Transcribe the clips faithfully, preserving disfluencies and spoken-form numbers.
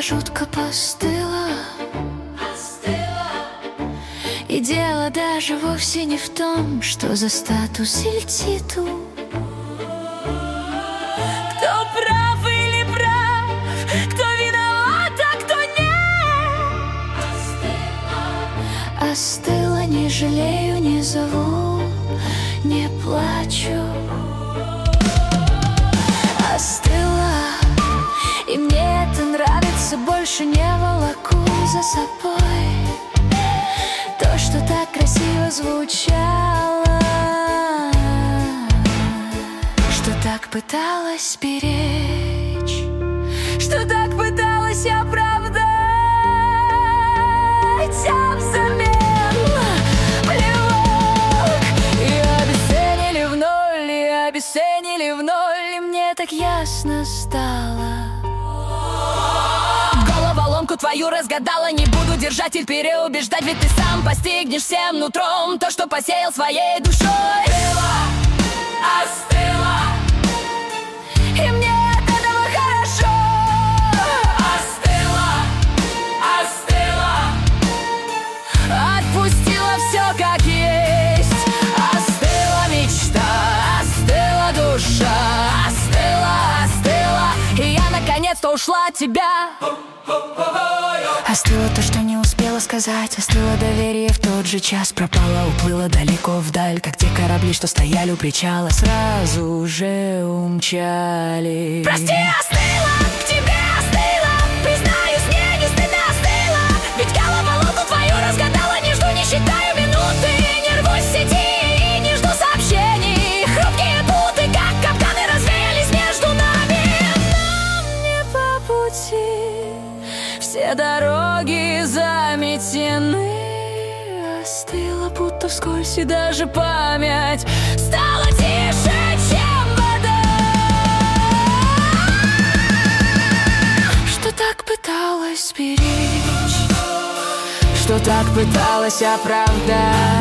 жутко постыла. И дело даже вовсе не в том, что за статус или титул. Кто прав или прав, кто виноват, а кто нет. Остыла, остыла, не жалею, не зову, не плачу. Остыла, и мне это нравится, больше не волоку за собой то, что так красиво звучало, что так пыталась беречь, что так пыталась оправдать, а взамен плевок. И обесценили в ноль, и обесценили в ноль, и мне так ясно стало. Головоломку твою разгадала, не буду держать и переубеждать, ведь ты сам постигнешь всем нутром то, что посеял своей душой. Остыла, остыла, и мне от этого хорошо. Остыла, остыла, отпустила все как есть. Остыла мечта, остыла душа, остыла, остыла, и я наконец-то ушла от тебя. Остыло то, что не успела сказать, остыло доверие в тот же час, пропало, уплыло далеко вдаль, как те корабли, что стояли у причала, сразу же умчали. Прости, остыла, к тебе остыла, признаюсь, мне не стыдно, остыла, ведь головоломку твою разгадала, не жду, не считаю минуты, не рвусь в сети и не жду сообщений, хрупкие путы, как капканы, развеялись между нами, нам не по пути. Все дороги заметены. Остыла, будто вскользь, и даже память стала тише, чем вода. Что так пыталась беречь, что так пыталась оправдать,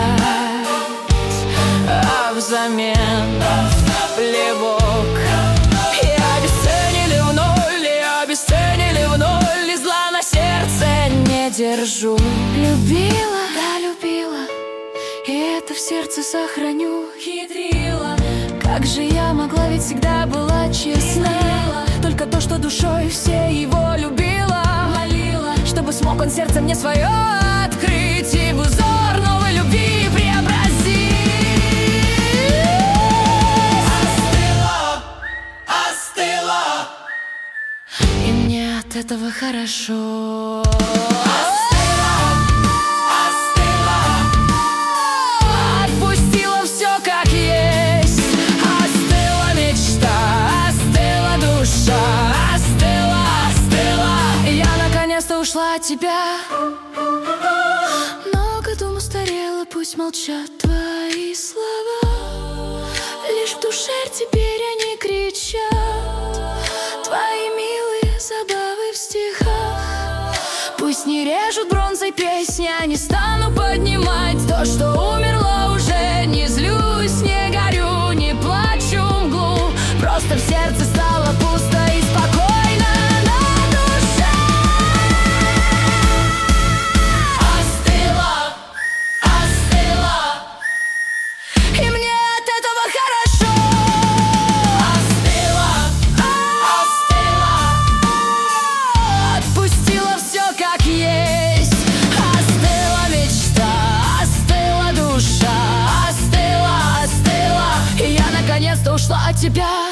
а взамен плевок. И обесценили в ноль, и обесценили в ноль, и зла на сердце не держу. Любила, да любила, и это в сердце сохраню. Хитрила, как же я могла, ведь всегда была честна. Только то, что душой все его любила, молила, чтобы смог он сердце мне свое открыть и в узор новой любви преобразить. Остыла, остыла, и мне от этого хорошо. Остыла, остыла, отпустила все как есть. Остыла мечта, остыла душа, остыла, остыла, и я наконец-то ушла от тебя. Много дум устарело, пусть молчат твои слова, лишь в душе теперь они кричат твои милые забавы в стихах. Пусть не режут бронзой песни, я не стану поднимать то, что умерло уже. Не злюсь, не горю, не плачу мглу, просто в сердце стало пусто и спокойно на душе. Остыла, остыла, и мне от этого хорошо. Остыла, остыла, отпустила все как есть. Остыла мечта, остыла душа, остыла, остыла, и я наконец-то ушла от тебя.